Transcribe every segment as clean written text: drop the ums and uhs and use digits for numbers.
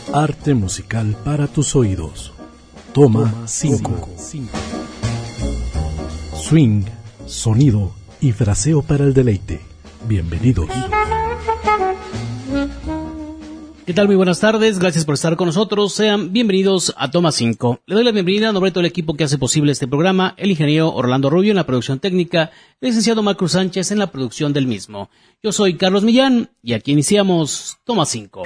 Arte musical para tus oídos. Toma 5. Swing, sonido y fraseo para el deleite. Bienvenidos. ¿Qué tal? Muy buenas tardes, gracias por estar con nosotros. Sean bienvenidos a Toma 5. Le doy la bienvenida a nombre de todo el equipo que hace posible este programa, el ingeniero Orlando Rubio en la producción técnica, el licenciado Marco Sánchez en la producción del mismo. Yo soy Carlos Millán y aquí iniciamos Toma 5.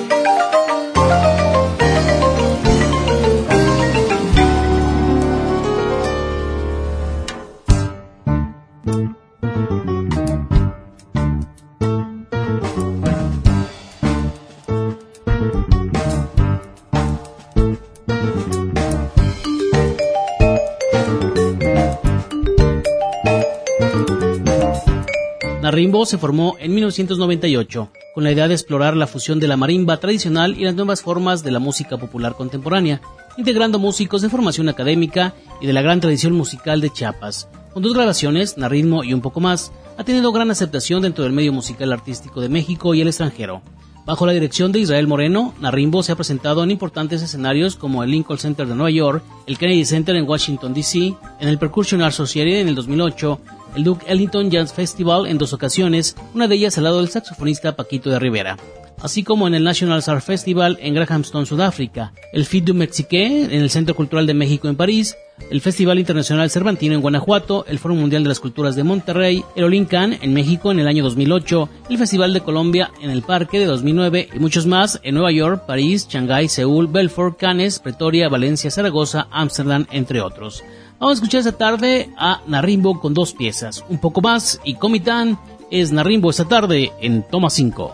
Narrimbo se formó en 1998 con la idea de explorar la fusión de la marimba tradicional y las nuevas formas de la música popular contemporánea, integrando músicos de formación académica y de la gran tradición musical de Chiapas. Con 2 grabaciones, Narritmo y un poco más, ha tenido gran aceptación dentro del medio musical artístico de México y el extranjero. Bajo la dirección de Israel Moreno, Narrimbo se ha presentado en importantes escenarios como el Lincoln Center de Nueva York, el Kennedy Center en Washington, D.C., en el Percussion Art Society en el 2008, el Duke Ellington Jazz Festival en 2 ocasiones, una de ellas al lado del saxofonista Paquito de Rivera, así como en el National Art Festival en Grahamstown, Sudáfrica, el Fête du Mexique en el Centro Cultural de México en París, el Festival Internacional Cervantino en Guanajuato, el Foro Mundial de las Culturas de Monterrey, el Olincan en México en el año 2008, el Festival de Colombia en el Parque de 2009 y muchos más en Nueva York, París, Shanghái, Seúl, Belfort, Cannes, Pretoria, Valencia, Zaragoza, Ámsterdam, entre otros. Vamos a escuchar esta tarde a Narrimbo con 2 piezas, un poco más y Comitán. Es Narrimbo esta tarde en Toma 5.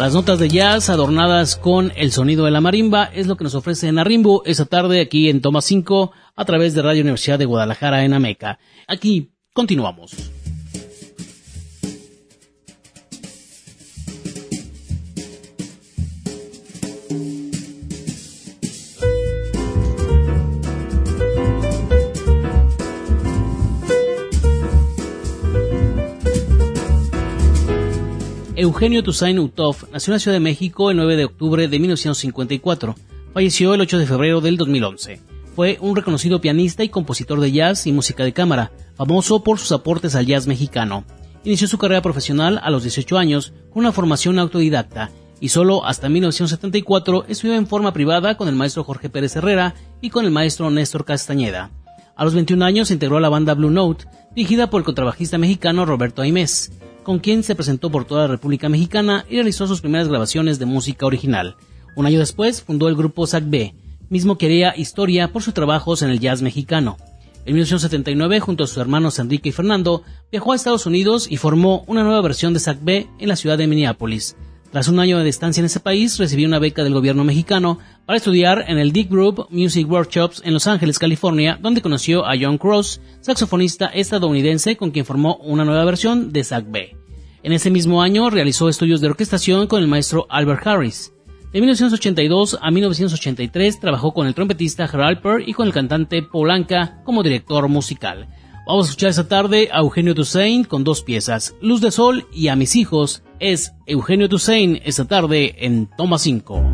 Las notas de jazz adornadas con el sonido de la marimba es lo que nos ofrece Narimbo esta tarde aquí en Toma 5 a través de Radio Universidad de Guadalajara en Ameca. Aquí continuamos. Eugenio Toussaint Outov nació en la Ciudad de México el 9 de octubre de 1954. Falleció el 8 de febrero del 2011. Fue un reconocido pianista y compositor de jazz y música de cámara, famoso por sus aportes al jazz mexicano. Inició su carrera profesional a los 18 años con una formación autodidacta y solo hasta 1974 estudió en forma privada con el maestro Jorge Pérez Herrera y con el maestro Néstor Castañeda. A los 21 años se integró a la banda Blue Note, dirigida por el contrabajista mexicano Roberto Aimés, con quien se presentó por toda la República Mexicana y realizó sus primeras grabaciones de música original. Un año después fundó el grupo Sac B, mismo que haría historia por sus trabajos en el jazz mexicano. En 1979, junto a sus hermanos Enrique y Fernando, viajó a Estados Unidos y formó una nueva versión de Sac B en la ciudad de Minneapolis. Tras un año de estancia en ese país, recibió una beca del gobierno mexicano para estudiar en el Dick Group Music Workshops en Los Ángeles, California, donde conoció a John Cross, saxofonista estadounidense con quien formó una nueva versión de Sac B. En ese mismo año realizó estudios de orquestación con el maestro Albert Harris. De 1982 a 1983 trabajó con el trompetista Gerald Alper y con el cantante Paul Anka como director musical. Vamos a escuchar esta tarde a Eugenio Toussaint con dos piezas, Luz de Sol y A mis hijos. Es Eugenio Toussaint esta tarde en Toma 5.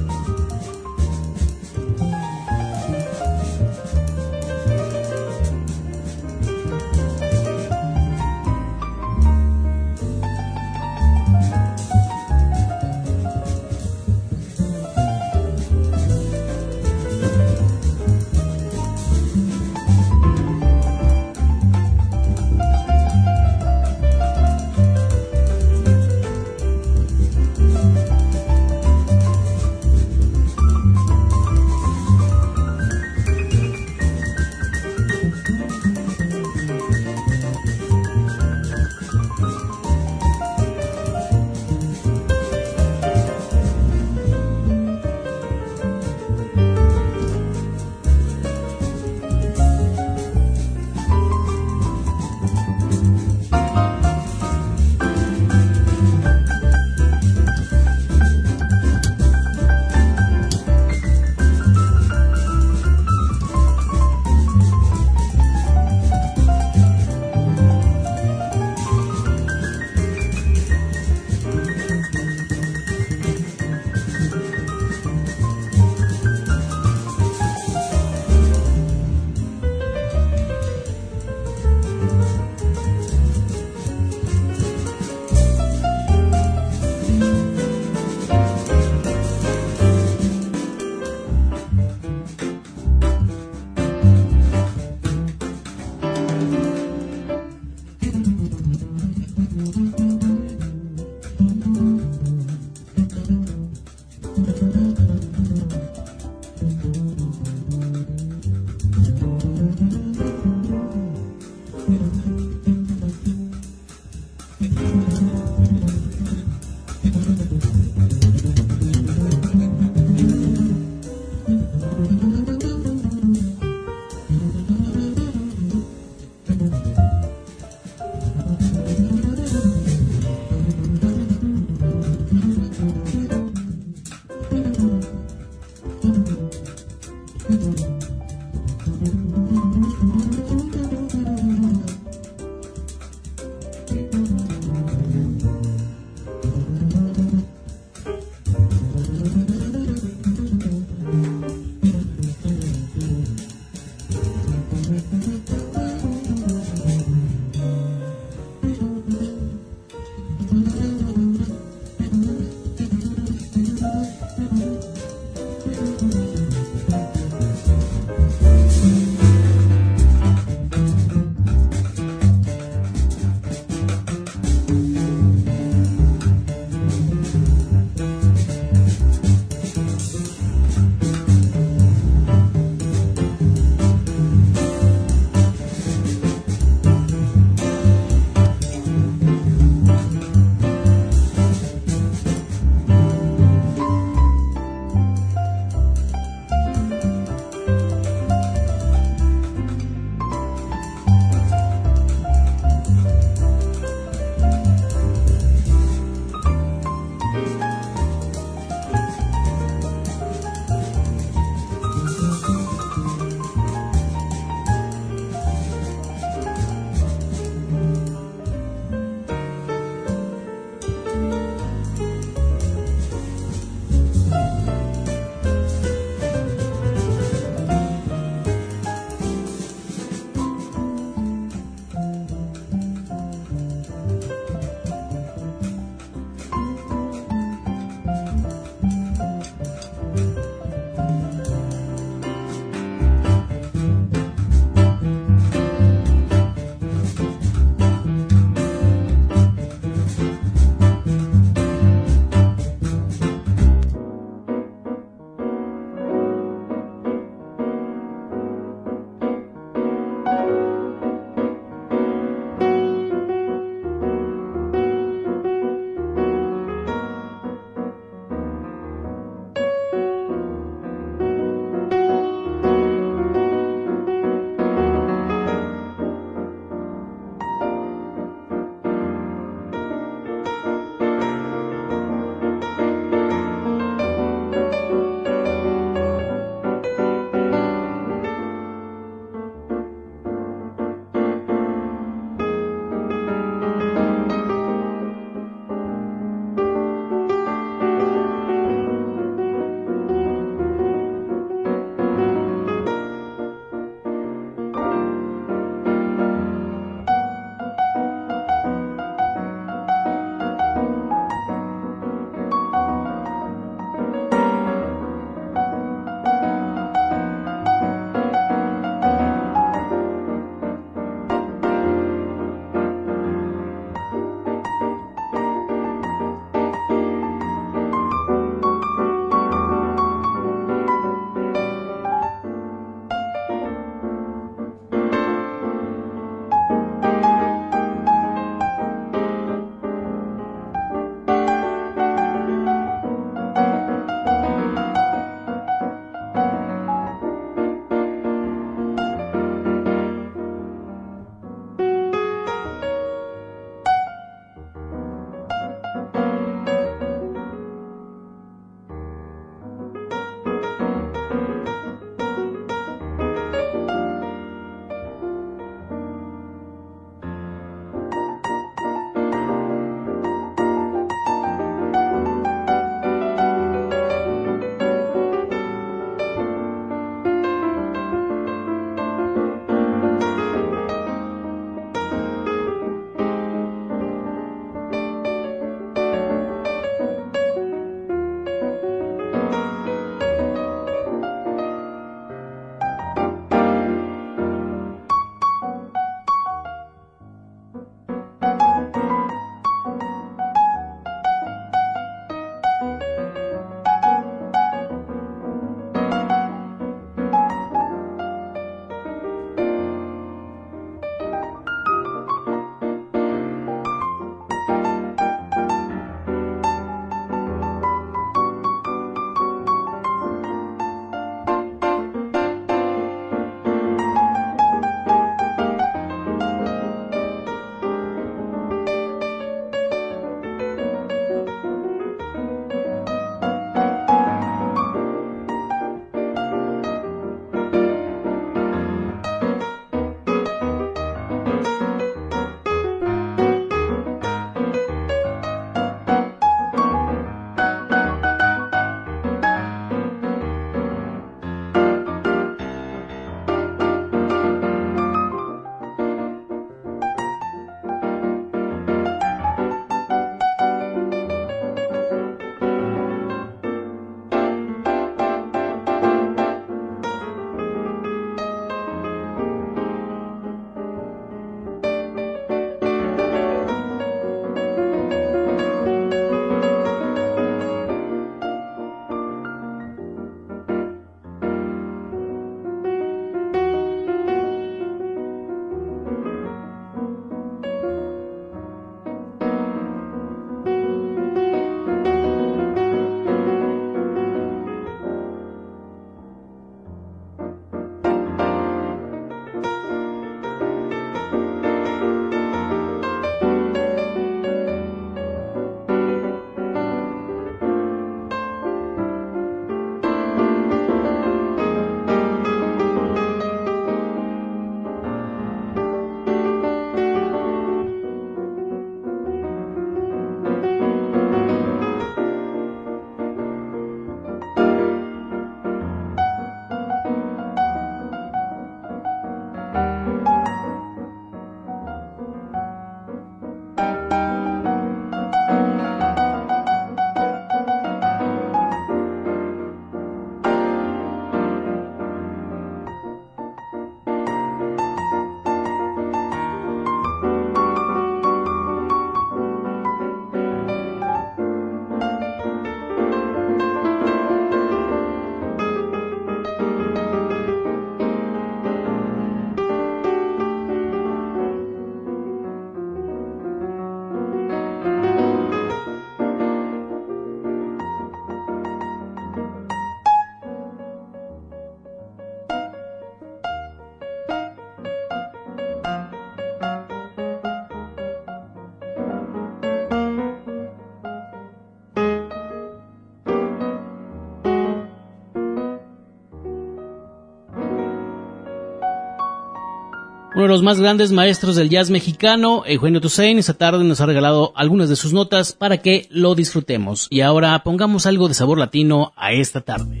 Uno de los más grandes maestros del jazz mexicano, Eugenio Toussaint, esta tarde nos ha regalado algunas de sus notas para que lo disfrutemos. Y ahora pongamos algo de sabor latino a esta tarde.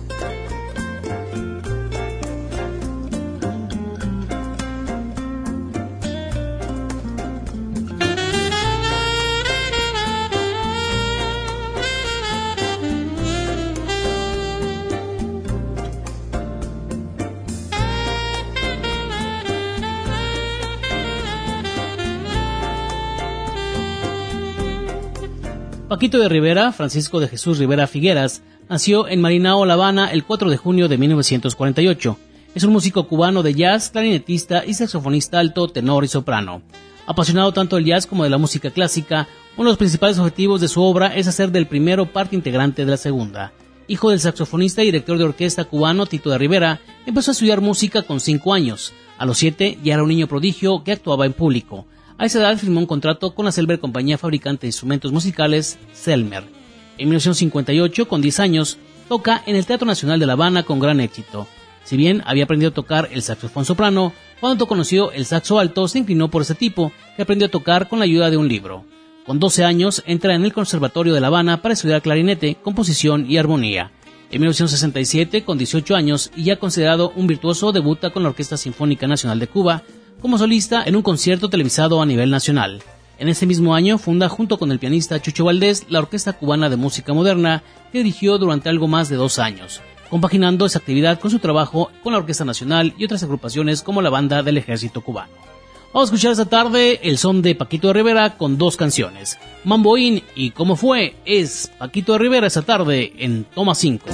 Paquito de Rivera, Francisco de Jesús Rivera Figueras, nació en Marinao, La Habana, el 4 de junio de 1948. Es un músico cubano de jazz, clarinetista y saxofonista alto, tenor y soprano. Apasionado tanto del jazz como de la música clásica, uno de los principales objetivos de su obra es hacer del primero parte integrante de la segunda. Hijo del saxofonista y director de orquesta cubano Tito de Rivera, empezó a estudiar música con 5 años. A los 7 ya era un niño prodigio que actuaba en público. A esa edad firmó un contrato con la célebre compañía fabricante de instrumentos musicales, Selmer. En 1958, con 10 años, toca en el Teatro Nacional de La Habana con gran éxito. Si bien había aprendido a tocar el saxofón soprano, cuando conoció el saxo alto se inclinó por ese tipo, que aprendió a tocar con la ayuda de un libro. Con 12 años entra en el Conservatorio de La Habana para estudiar clarinete, composición y armonía. En 1967, con 18 años y ya considerado un virtuoso, debuta con la Orquesta Sinfónica Nacional de Cuba, como solista en un concierto televisado a nivel nacional. En ese mismo año funda junto con el pianista Chucho Valdés la Orquesta Cubana de Música Moderna, que dirigió durante algo más de 2 años, compaginando esa actividad con su trabajo con la Orquesta Nacional y otras agrupaciones como la Banda del Ejército Cubano. Vamos a escuchar esta tarde el son de Paquito de Rivera con 2 canciones, Mamboín y ¿Cómo fue? Es Paquito de Rivera esta tarde en Toma 5.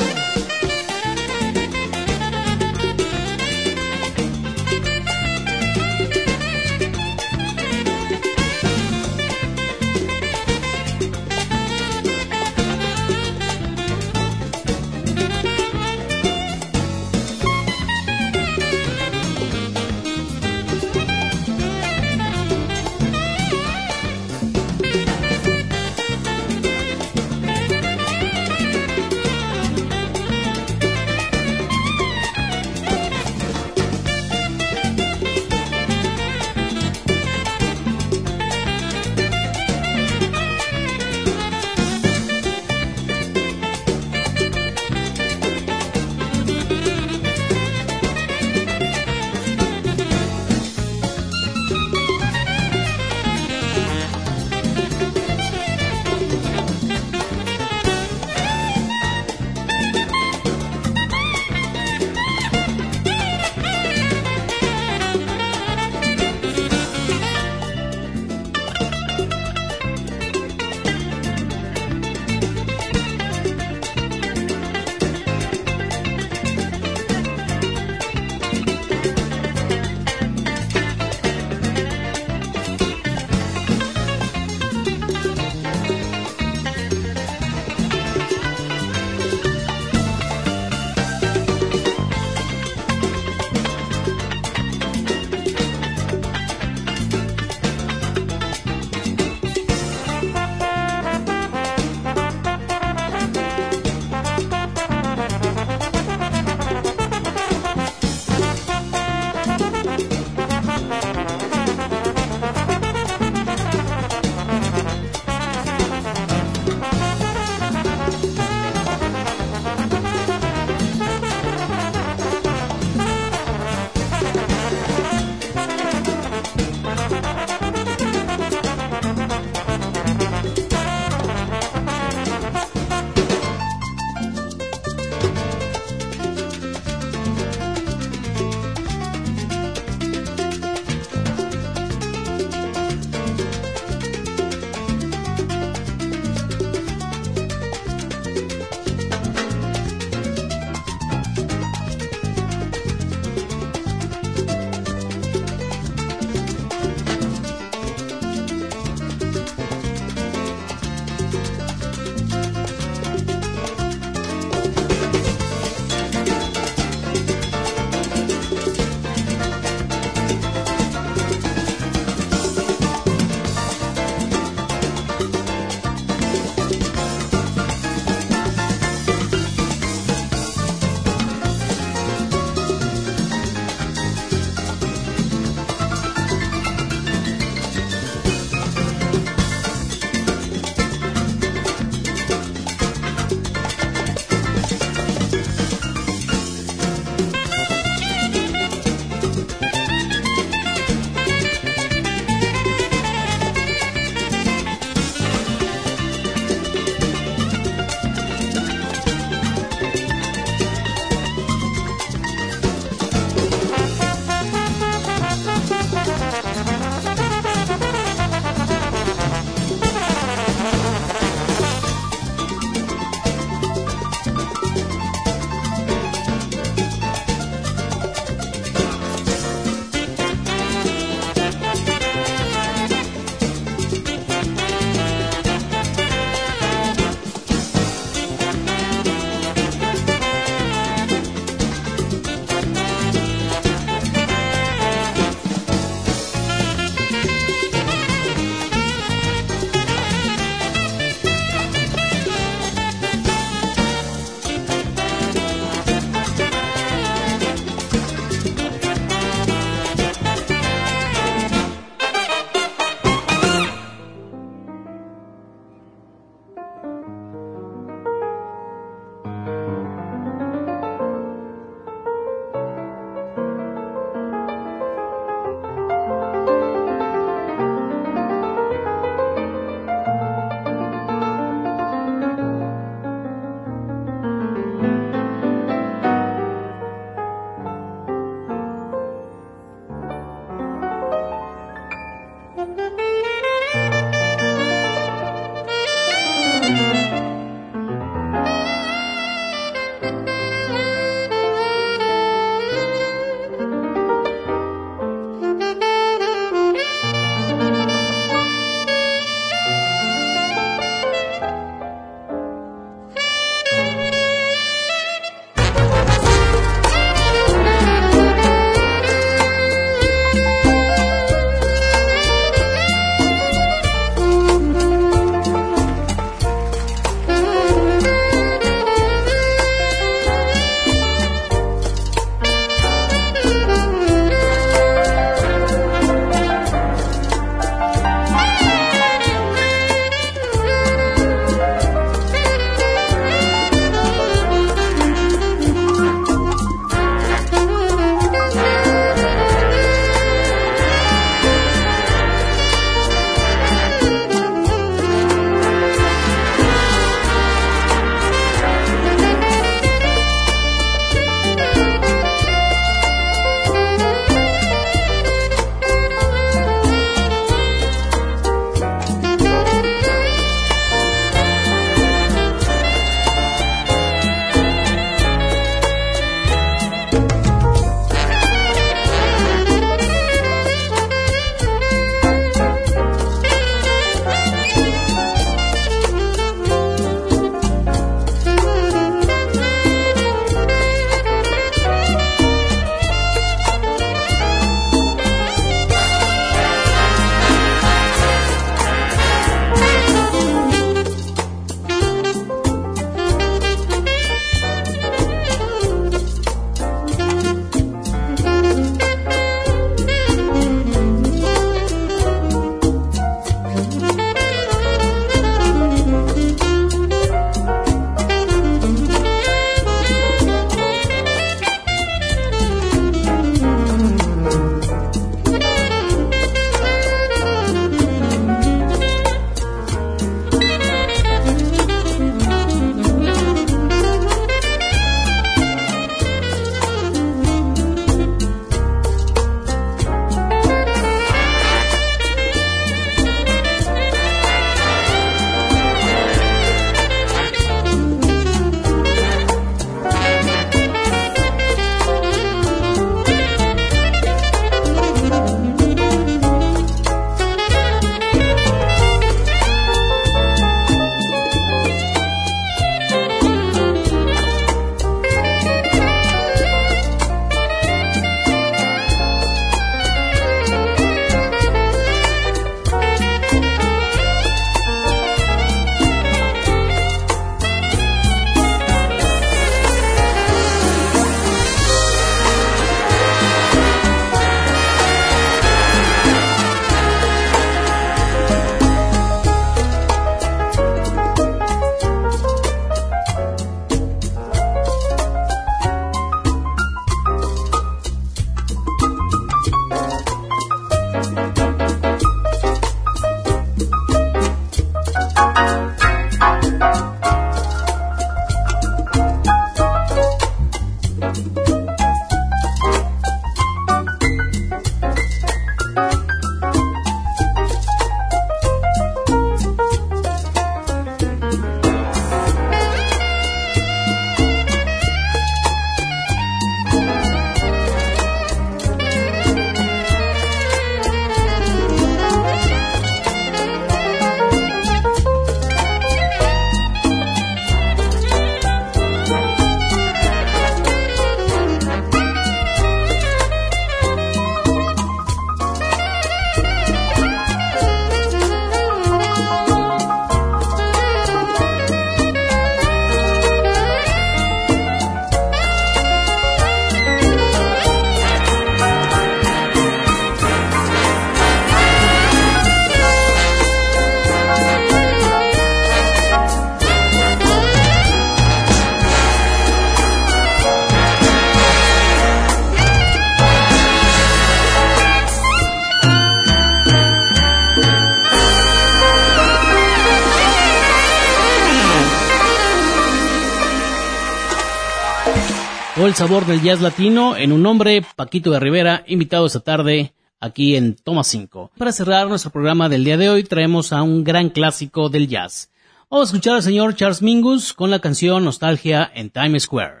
el sabor del jazz latino en un hombre, Paquito de Rivera, invitado esta tarde aquí en Toma 5. Para cerrar nuestro programa del día de hoy traemos a un gran clásico del jazz. Vamos a escuchar al señor Charles Mingus con la canción Nostalgia en Times Square.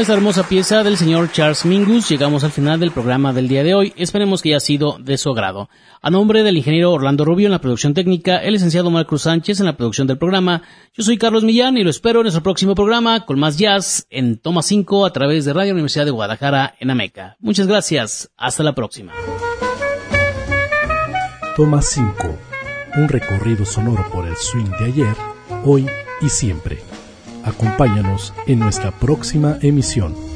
esta hermosa pieza del señor Charles Mingus llegamos al final del programa del día de hoy. Esperemos que haya sido de su agrado. A nombre del ingeniero Orlando Rubio en la producción técnica, el licenciado Marcos Sánchez en la producción del programa, yo soy Carlos Millán y lo espero en nuestro próximo programa con más jazz en Toma 5 a través de Radio Universidad de Guadalajara en Ameca. Muchas gracias. Hasta la próxima. Toma 5. Un recorrido sonoro por el swing de ayer, hoy y siempre. Acompáñanos en nuestra próxima emisión.